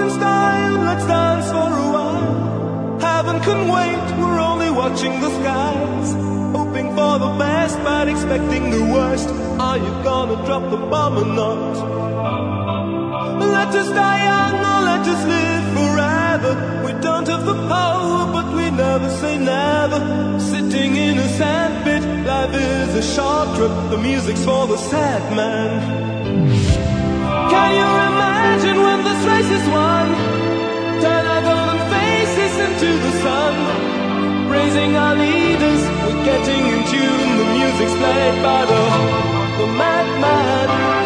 sky and let's dance for a while. Heaven can wait, we're only watching the skies, hoping for the best but expecting the worst. Are you gonna drop the bomb or not? Let us die young or let us live forever. We don't have the power but we never say never. Sitting in a sandpit, life is a short trip. The music's for the sad man. Can you imagine when this race is won? Turn our golden faces into the sun, praising our leaders, we're getting in tune. The music's played by the madman.